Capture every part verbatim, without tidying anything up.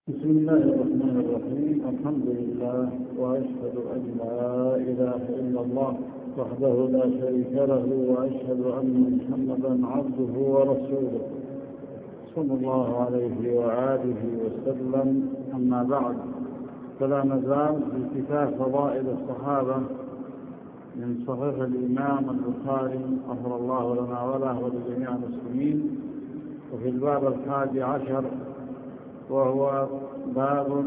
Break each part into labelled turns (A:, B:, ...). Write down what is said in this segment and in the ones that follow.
A: بسم الله الرحمن الرحيم. الحمد لله وأشهد أن لا إله إلا الله وحده لا شريك له، وأشهد أن محمدا عبده ورسوله صلى الله عليه وآله وسلم. أما بعد، فلا نزال في كتاب فضائل الصحابة من صحيح الإمام البخاري غفر الله لنا وله ولجميع المسلمين، وفي الباب الحادي عشر وهو باب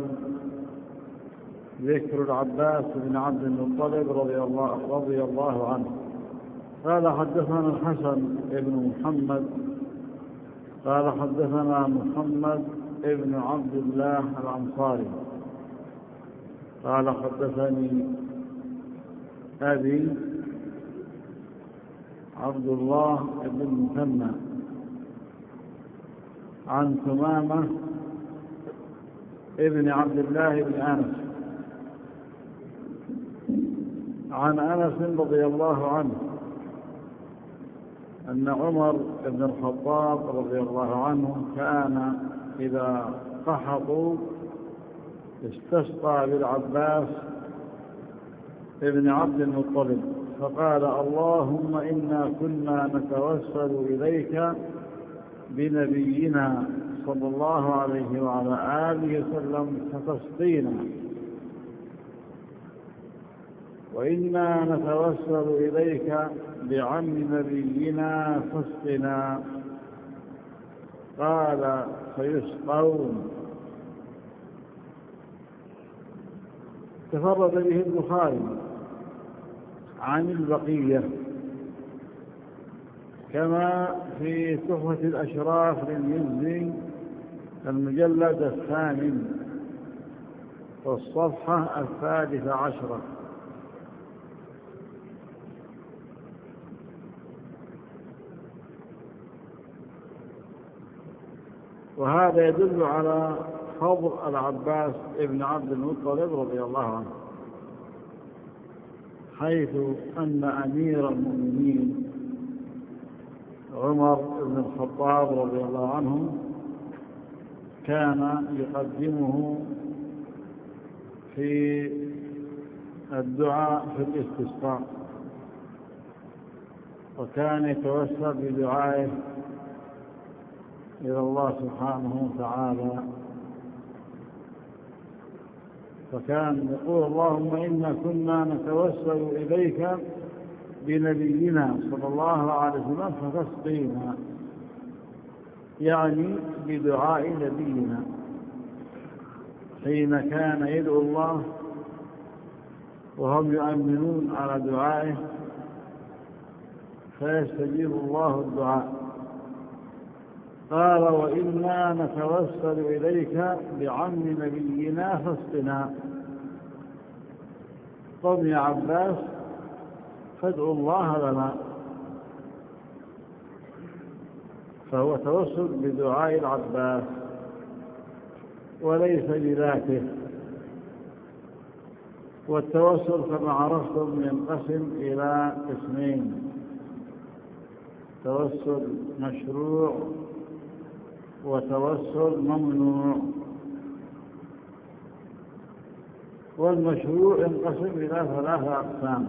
A: ذكر العباس بن عبد المطلب رضي الله, رضي الله عنه. قال حدثنا الحسن بن محمد قال حدثنا محمد بن عبد الله الأنصاري قال حدثني أبي عبد الله بن مثنى عن ثمامة ابن عبد الله بن أنس عن أنس رضي الله عنه أن عمر بن الخطاب رضي الله عنه كان إذا قحطوا استسقى بالعباس ابن عبد المطلب فقال: اللهم إنا كنا نتوسل إليك بنبينا صلى الله عليه وعلى آله وسلم فتسقينا، وإنا نتوسل إليك بعم نبينا فاسقنا. قال: فيسقون. تفرد به البخاري عن البقية، كما في تحفة الأشراف للمزي المجلد الثامن والصفحة الثالثة عشرة. وهذا يدل على فضل العباس ابن عبد المطلب رضي الله عنه، حيث أن أمير المؤمنين عمر بن الخطاب رضي الله عنه كان يقدمه في الدعاء في الاستسقاء، وكان يتوسل بدعائه إلى الله سبحانه وتعالى، فكان يقول: اللهم إنا كنا نتوسل إليك بنبينا صلى الله عليه وسلم فتسقينا، يعني بدعاء نبينا حين كان يدعو الله وهم يؤمنون على دعائه فيستجيب الله الدعاء. قال: وإنا نتوسل إليك بعم نبينا فاسقنا. قم يا عباس فادعوا الله لنا. فهو توسل بدعاء العباس وليس بذاته. والتوسل كما عرفتم ينقسم إلى قسمين: توسل مشروع وتوسل ممنوع. والمشروع ينقسم إلى ثلاثة أقسام: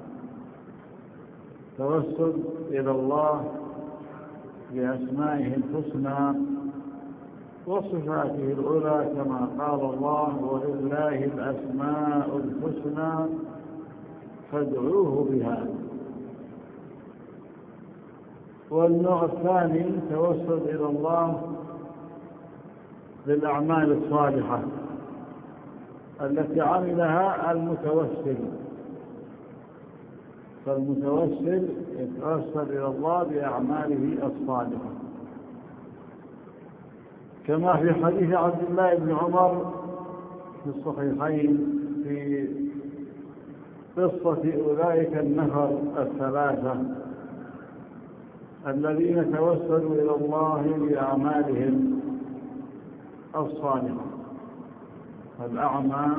A: توسل إلى الله بأسمائه الحسنى وصفاته العلى، كما قال الله: ولله الأسماء الحسنى فادعوه بها. والنوع الثاني توسل إلى الله بالأعمال الصالحة التي عملها المتوسل. فالمتوسل يتوسل إلى الله بأعماله الصالحة، كما في حديث عبد الله بن عمر في الصحيحين في قصة أولئك النفر الثلاثة الذين توسلوا إلى الله بأعمالهم الصالحة. الأعمى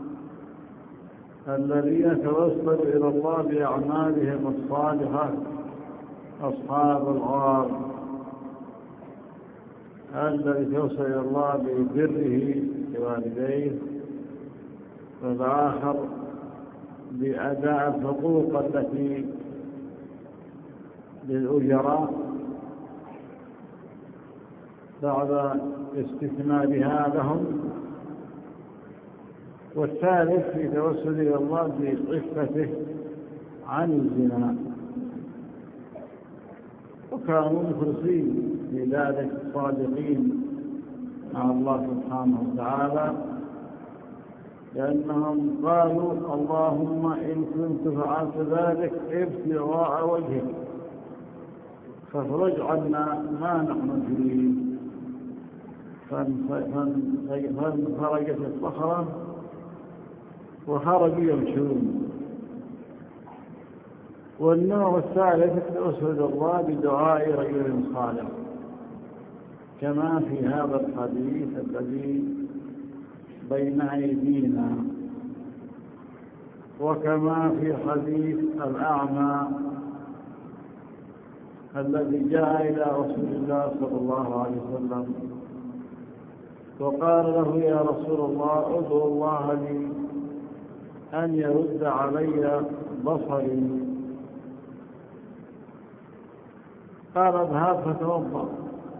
A: الذين توسلوا إلى الله بأعمالهم الصالحة أصحاب الغار. الذي توصل إلى الله ببره لوالديه، والآخر بأداء الحقوق التي للأجراء بعد استثمارها لهم، والثالث في توسل إلى الله بعفته عن الزنا، وكانوا مخلصين لذلك صادقين مع الله سبحانه وتعالى، لأنهم قالوا اللهم إن كنت فعلت ذلك ابتغاء وجهك فافرج عنا ما نحن فيه. فانفرجت الصخرة وخرجوا يمشون. والنوع الثالث توسل الله بدعاء رجل صالح، كما في هذا الحديث الذي بين أيدينا، وكما في حديث الأعمى الذي جاء إلى رسول الله صلى الله عليه وسلم وقال له يا رسول الله ادعو الله لي أن يرد علي بصري، قال اذهب فتوضأ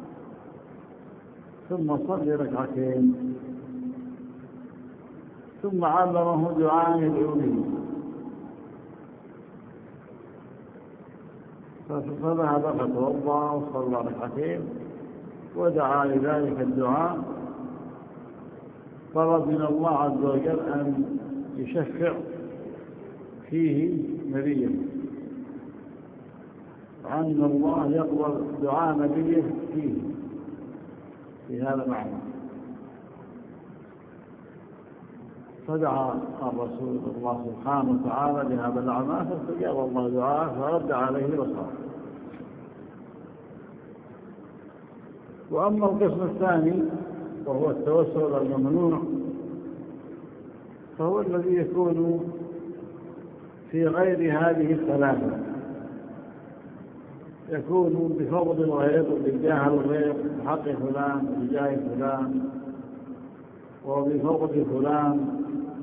A: ثم صلي ركعتين، ثم علمه دعاء يدعو به، فذهب فتوضأ وصلى ركعتين ودعا لذلك الدعاء، طلب من الله عز وجل أن يشفع فيه نبيه، وأن الله يقبل دعاء نبيه فيه في هذا المعنى. فدعا الرسول الله سبحانه وتعالى لهذا الأعمى فاستجاب الله دعاءه فرد عليه بصره. وأما القسم الثاني وهو التوسل الممنوع، فهو الذي يكون في غير هذه الثلاثة، يكون بفضل الغير وبجاه الغير، بحق فلان وبجاه فلان وبفضل فلان،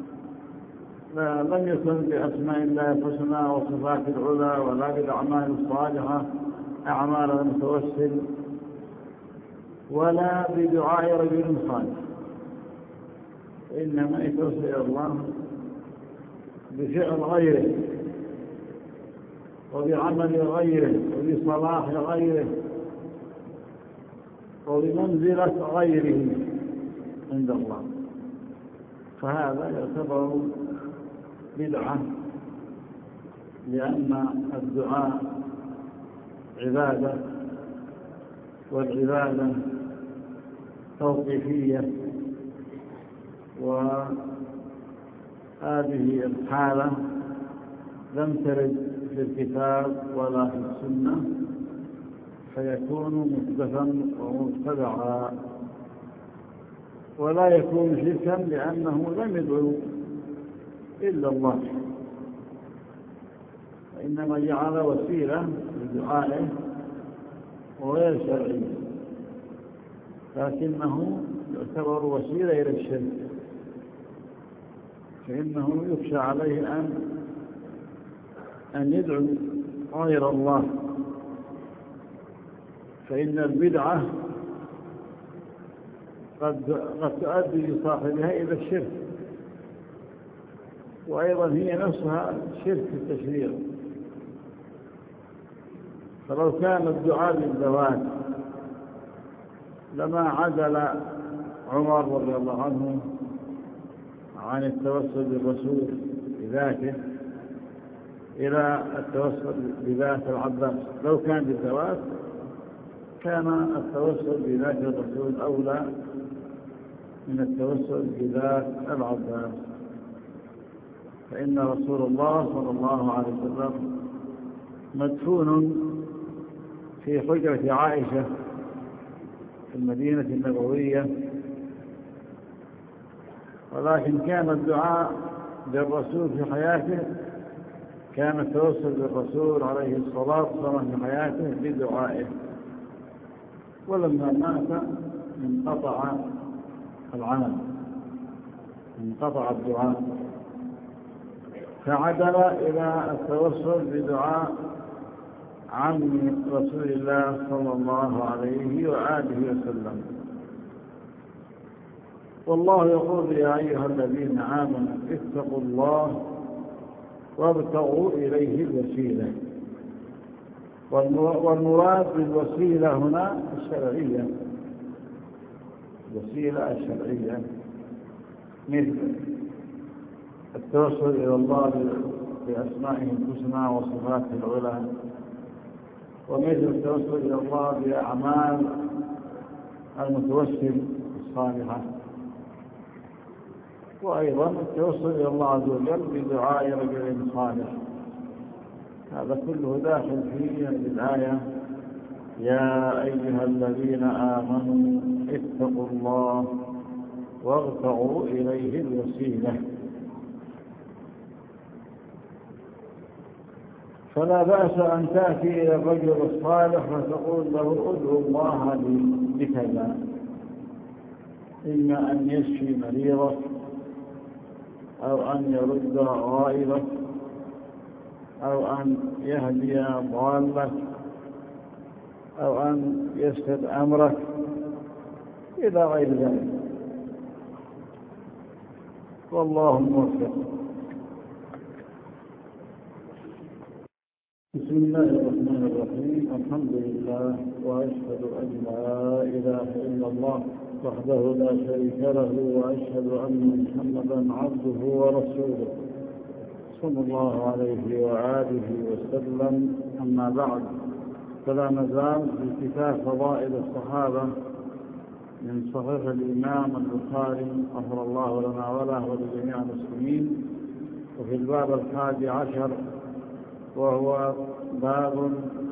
A: لم يكن بأسماء الله الحسنى وصفات العلى ولا بالأعمال الصالحة أعمال المتوسل، ولا بدعاء رجل صالح، إنما يتوسل إلى الله بفعل غيره وبعمل غيره وبصلاح غيره وبمنزلة غيره عند الله، فهذا يعتبر بدعة، لأن الدعاء عبادة، والعبادة توقيفية، وهذه الحالة لم ترد في الكتاب ولا في السنة، فيكون محدثا ومبتدعا، ولا يكون شركا لأنه لم يدعو إلا الله، وإنما جعل وسيلة لدعائه وغير شرعي، لكنه يعتبر وسيلة إلى الشرك، فإنه يخشى عليه أن أن يدعو غير الله، فإن البدعة قد قد تؤدي لصاحبها إلى الشرك، وأيضا هي نفسها شرك في التشريع. فلو كان الدعاء بالذوات لما عدل عمر رضي الله عنه عن التوسل بالرسول بذاته إلى التوسل بذات العباس. لو كان بالذوات كان التوسل بذات الرسول أولى من التوسل بذات العباس، فإن رسول الله صلى الله عليه وسلم مدفون في حجرة عائشة في المدينة النبوية، ولكن كان الدعاء بالرسول في حياته، كان التوسل بالرسول عليه الصلاة والسلام في حياته بدعائه، ولما مات انقطع العمل، انقطع الدعاء، فعدل إلى التوسل بدعاء عم رسول الله صلى الله عليه وآله وسلم. والله يقول يا أيها الذين آمنوا اتقوا الله وابتغوا إليه الوسيلة. والمراد بالوسيلة هنا الشرعية، الوسيلة الشرعية، مثل التوسل إلى الله بأسمائه الحسنى وصفاته العلى، ومثل التوسل إلى الله بأعمال المتوسل الصالحة، وأيضا التوسل إلى الله عز وجل بدعاء رجل صالح. هذا كله داخل في الآية يا أيها الذين آمنوا اتقوا الله وابتغوا إليه الوسيلة. فلا بأس أن تأتي إلى الرجل الصالح وتقول له ادعو الله بكذا، إما أن يشفي مريضك أو أن يرد غائبك أو أن يهدي ضالك أو أن يسد أمرك إلى غير ذلك، والله موفق. بسم الله الرحمن الرحيم. الحمد لله، وأشهد أن لا إله إلا الله وحده لا شريك له، وأشهد أن محمدا عبده ورسوله صلى الله عليه وآله وسلم. أما بعد، فلا نزال في كتاب فضائل الصحابة من صحيح الإمام البخاري غفر الله لنا وله ولجميع المسلمين، وفي الباب الحادي عشر وهو باب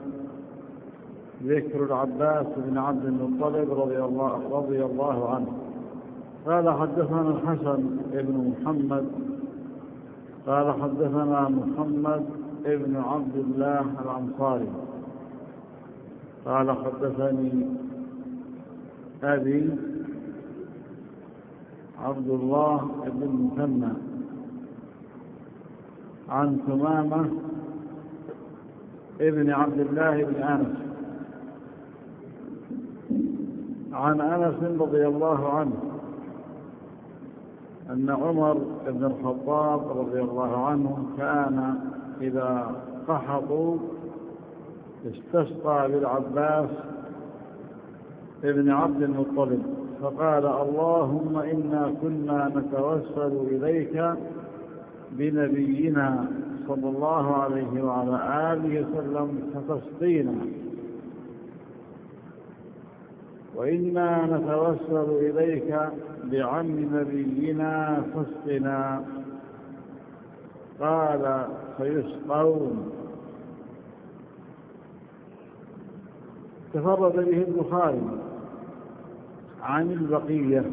A: ذكر العباس بن عبد المطلب رضي الله, رضي الله عنه. قال حدثنا الحسن بن محمد قال حدثنا محمد بن عبد الله الأنصاري قال حدثني أبي عبد الله بن مثنى عن ثمامة ابن عبد الله بن أنس عن أنس رضي الله عنه أن عمر بن الخطاب رضي الله عنه كان إذا قحطوا استسقى بالعباس ابن عبد المطلب فقال اللهم إنا كنا نتوسل إليك بنبينا صلى الله عليه وعلى آله وسلم فتسقينا، وإنا نتوسل إليك بعم نبينا فاسقنا. قال فيسقون. تفرد به البخاري عن البقية،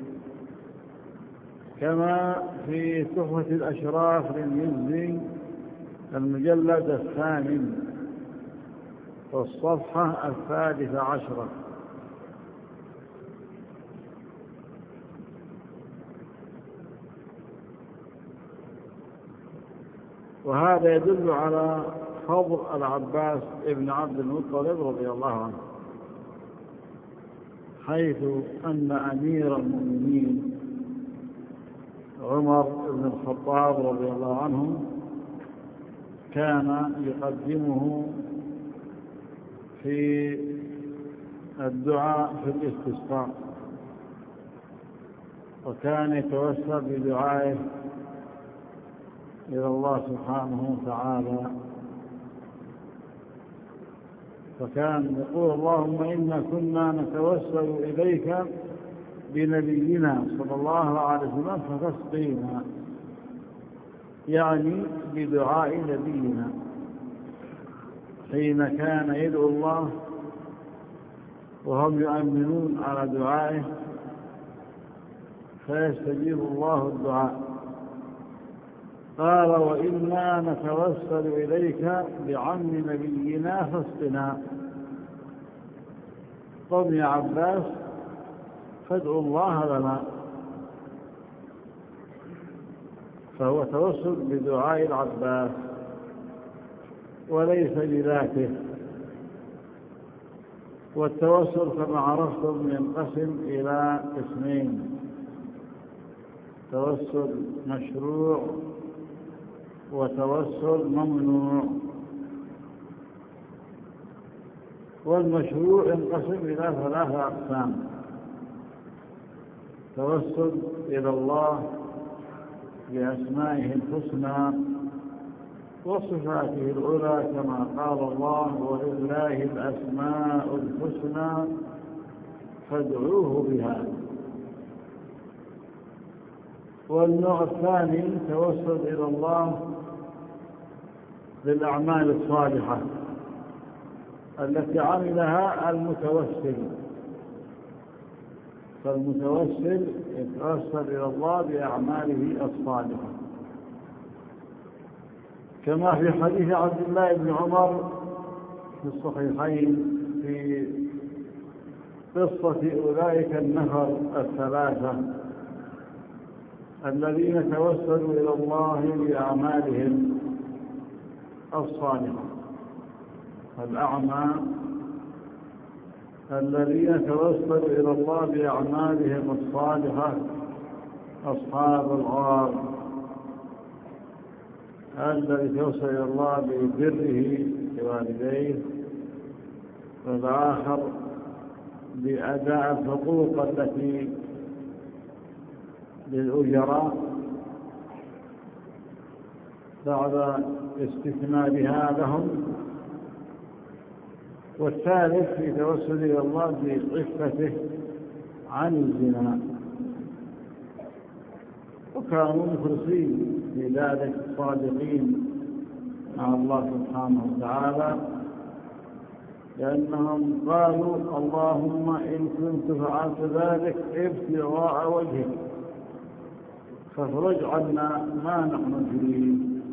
A: كما في تحفة الأشراف للمزي المجلد الثامن والصفحة الثالثة عشرة. وهذا يدل على فضل العباس ابن عبد المطلب رضي الله عنه، حيث أن أمير المؤمنين عمر بن الخطاب رضي الله عنه كان يقدمه في الدعاء في الاستسقاء، وكان يتوسل بدعائه إلى الله سبحانه وتعالى، فكان يقول اللهم إنا كنا نتوسل إليك بنبينا صلى الله عليه وسلم فتسقينا، يعني بدعاء نبينا حين كان يدعو الله وهم يؤمنون على دعائه فيستجيب الله الدعاء. قال وإنا نتوسل إليك بعم نبينا فاسقنا. قم يا عباس فادعوا الله لنا. فهو توسل بدعاء العباس وليس بذاته. والتوسل كما عرفتم ينقسم إلى قسمين: توسل مشروع وتوسل ممنوع. والمشروع ينقسم إلى ثلاثة أقسام: توسل إلى الله بأسمائه الحسنى وصفاته العلى، كما قال الله: ولله الأسماء الحسنى فادعوه بها. والنوع الثاني توسل إلى الله بالأعمال الصالحة التي عملها المتوسل. فالمتوسل يتوسل إلى الله بأعماله الصالحة، كما في حديث عبد الله بن عمر في الصحيحين في قصة أولئك النفر الثلاثة الذين توسلوا إلى الله بأعمالهم الصالحة. الأعمى الذين توسلوا إلى الله بأعمالهم الصالحة أصحاب الغار، الذي توسل إلى الله ببره لوالديه، والآخر بأداء الحقوق التي للأجراء بعد استثمارها لهم، والثالث في توسل إلى الله بعفته عن الزنا. وكانوا مخلصين في ذلك صادقين مع الله سبحانه وتعالى، لأنهم قالوا: اللهم إن كنت فعلت ذلك ابتغاء وجهك فافرج عنا ما نحن فيه.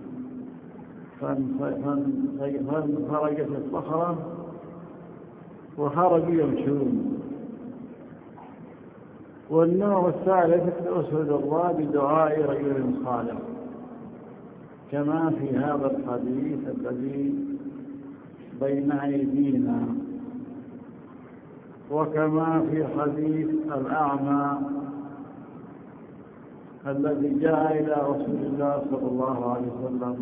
A: فانفرجت الصخرة وخرجوا يمشون. والنوع الثالث التوسل إلى الله بدعاء رجل صالح، كما في هذا الحديث الذي بين أيدينا، وكما في حديث الأعمى الذي جاء إلى رسول الله صلى الله عليه وسلم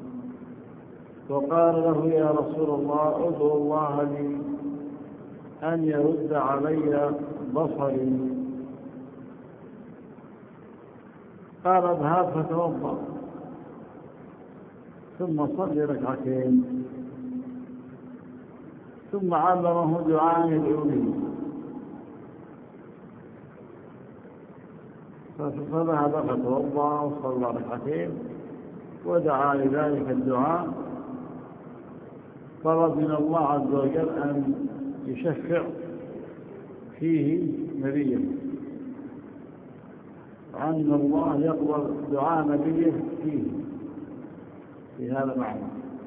A: وقال له: يا رسول الله، ادعو الله لي أن يرد علي بصري. قال: اذهب فتوضأ ثم صلي ركعتين. ثم علمه دعاء يدعو فذهب فتوضأ وصلى ركعتين ودعا لذلك الدعاء، طلب من الله عز وجل أن يشفع فيه نبيه، وأن الله يقبل دعاء نبيه فيه في هذا المعنى.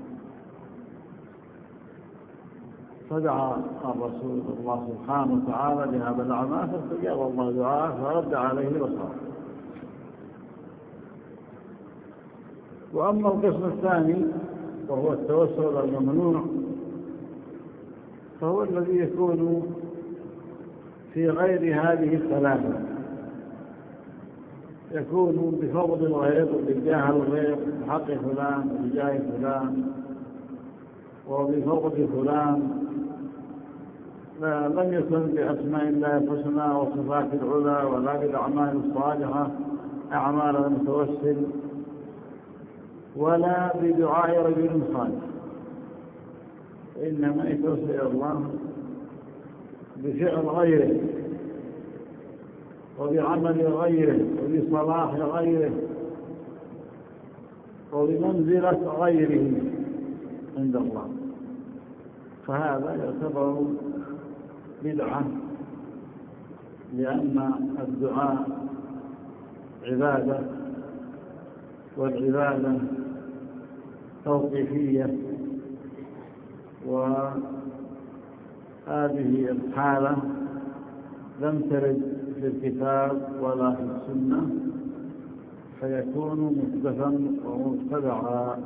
A: فدعا الرسول الله سبحانه وتعالى بهذا الأعمى فاستجاب الله دعاءه فرد عليه بصره. وأما القسم الثاني وهو التوسل الممنوع، فهو الذي يكون في غير هذه الثلاثة، يكون بفضل الغير، بجاه الغير، بحق فلان، بجاه فلان، وبفضل فلان، لم يكن بأسماء الله الحسنى وصفات العلى ولا بالأعمال الصالحة أعمال المتوسل، ولا بدعاء رجل صالح، إنما يتوسل إلى الله بفعل غيره وبعمل غيره وبصلاح غيره وبمنزلة غيره عند الله. فهذا يعتبر بدعة، لأن الدعاء عبادة، والعبادة توقيفية، وهذه الحالة لم ترد في الكتاب ولا في السنة فيكون محدثا ومبتدعا،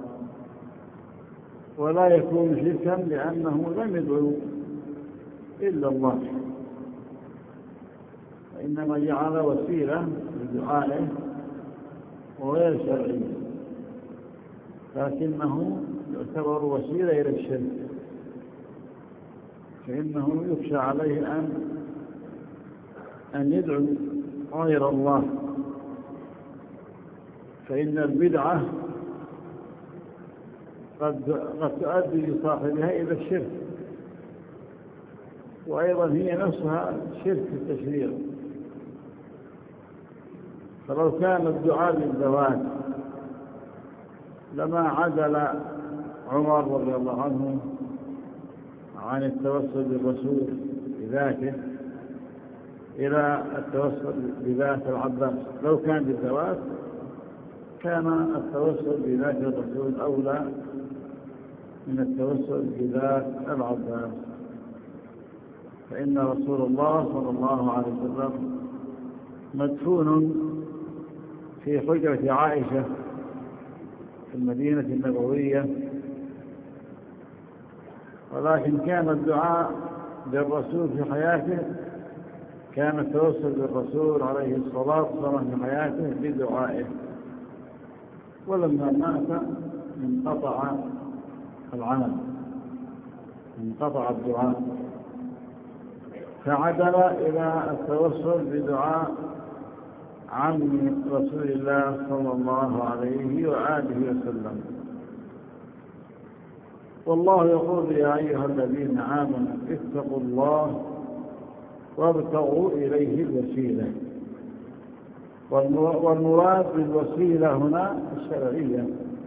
A: ولا يكون شركا لأنه لم يدعو إلا الله، وإنما جعل وسيلة لدعائه وغير شرعي، لكنه يعتبر وسيلة إلى الشرك، فإنه يخشى عليه أن أن يدعو غير الله، فإن البدعة قد قد تؤدي لصاحبها إلى الشرك، وأيضا هي نفسها شرك التشريع. فلو كان الدعاء بالزواج لما عدل عمر رضي الله عنه عن التوسل بالرسول بذاته إلى التوسل بذات العباس. لو كان بالزواج كان التوسل بذات الرسول أولى من التوسل بذات العباس، فإن رسول الله صلى الله عليه وسلم مدفون في حجرة عائشة في المدينة النبوية، ولكن كان الدعاء بالرسول في حياته، كان التوسل بالرسول عليه الصلاة والسلام في حياته بدعائه، ولما مات انقطع العمل، انقطع الدعاء، فعدل إلى التوسل بدعاء عم رسول الله صلى الله عليه وآله وسلم. والله يقول: يا أيها الذين آمنوا اتقوا الله وابتغوا إليه الوسيلة. والمراد بالوسيلة هنا الشرعية،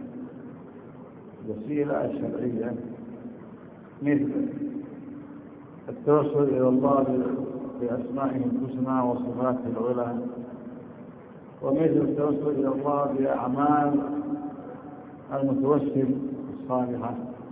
A: الوسيلة الشرعية، مثل التوسل إلى الله بأسمائه الحسنى وصفاته العلى، ومثل التوسل إلى الله بأعمال المتوسل الصالحة،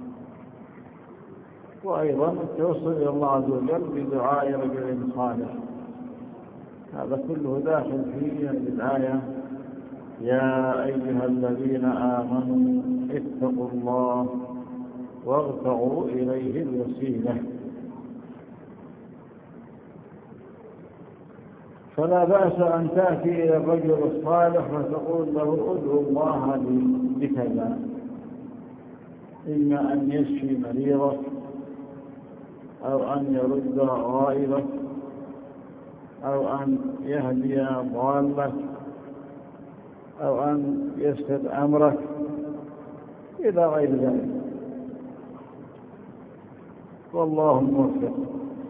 A: وأيضا التوسل إلى الله عز وجل بدعاء رجل صالح. هذا كله داخل في الآية: يا أيها الذين آمنوا اتقوا الله وابتغوا إليه الوسيلة. فلا بأس أن تأتي إلى الرجل الصالح وتقول له: ادعو الله بكذا، إما أن يشفي مريضك، أو أن يرد غائبك، أو أن يهدي ضالك، أو أن يسد أمرك، إلى غير ذلك، والله موفق.